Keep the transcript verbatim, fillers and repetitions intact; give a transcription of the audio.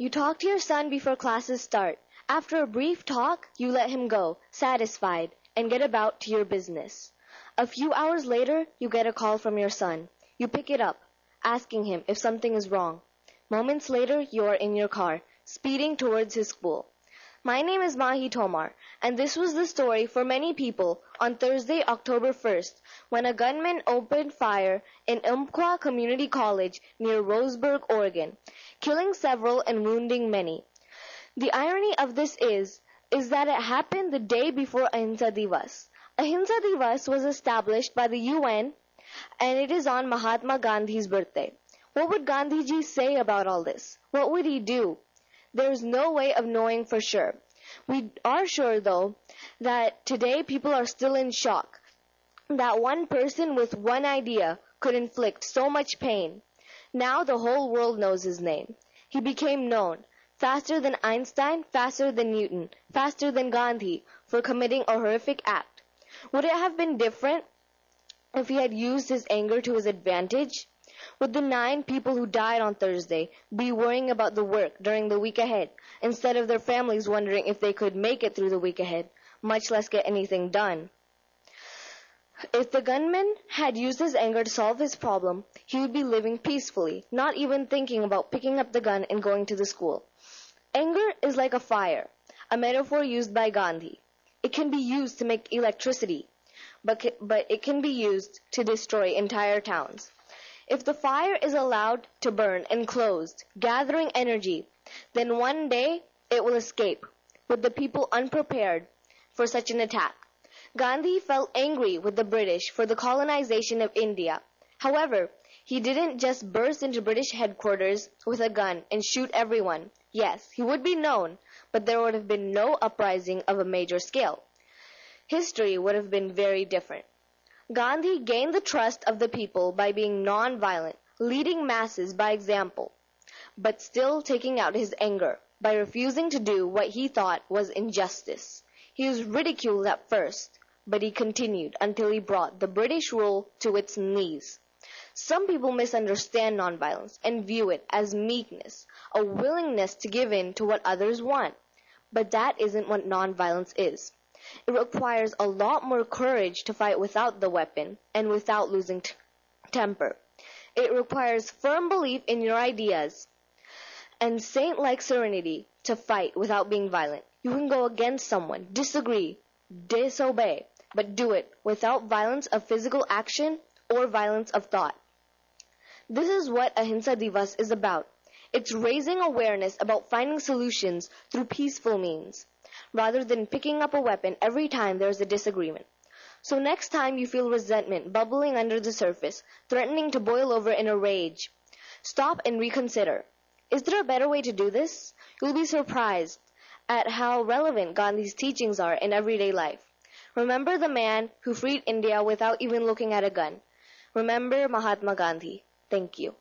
You talk to your son before classes start. After a brief talk, you let him go, satisfied, and get about to your business. A few hours later, you get a call from your son. You pick it up, asking him if something is wrong. Moments later, you are in your car, speeding towards his school. My name is Mahi Tomar, and this was the story for many people on Thursday, October first, when a gunman opened fire in Umpqua Community College near Roseburg, Oregon, killing several and wounding many. The irony of this is, is that it happened the day before Ahimsa Divas. Ahimsa Divas was established by the U N, and it is on Mahatma Gandhi's birthday. What would Gandhiji say about all this? What would he do? There is no way of knowing for sure. We are sure, though, that today people are still in shock. That one person with one idea could inflict so much pain. Now the whole world knows his name. He became known, faster than Einstein, faster than Newton, faster than Gandhi, for committing a horrific act. Would it have been different if he had used his anger to his advantage? Would the nine people who died on Thursday be worrying about the work during the week ahead, instead of their families wondering if they could make it through the week ahead, much less get anything done? If the gunman had used his anger to solve his problem, he would be living peacefully, not even thinking about picking up the gun and going to the school. Anger is like a fire, a metaphor used by Gandhi. It can be used to make electricity, but, but it can be used to destroy entire towns. If the fire is allowed to burn enclosed, gathering energy, then one day it will escape, with the people unprepared for such an attack. Gandhi felt angry with the British for the colonization of India. However, he didn't just burst into British headquarters with a gun and shoot everyone. Yes, he would be known, but there would have been no uprising of a major scale. History would have been very different. Gandhi gained the trust of the people by being non-violent, leading masses by example, but still taking out his anger by refusing to do what he thought was injustice. He was ridiculed at first, but he continued until he brought the British rule to its knees. Some people misunderstand nonviolence and view it as meekness, a willingness to give in to what others want. But that isn't what nonviolence is. It requires a lot more courage to fight without the weapon and without losing t- temper. It requires firm belief in your ideas and saint-like serenity to fight without being violent. You can go against someone, disagree, disobey, but do it without violence of physical action or violence of thought. This is what Ahimsa Divas is about. It's raising awareness about finding solutions through peaceful means, rather than picking up a weapon every time there is a disagreement. So next time you feel resentment bubbling under the surface, threatening to boil over in a rage, stop and reconsider. Is there a better way to do this? You'll be surprised at how relevant Gandhi's teachings are in everyday life. Remember the man who freed India without even looking at a gun. Remember Mahatma Gandhi. Thank you.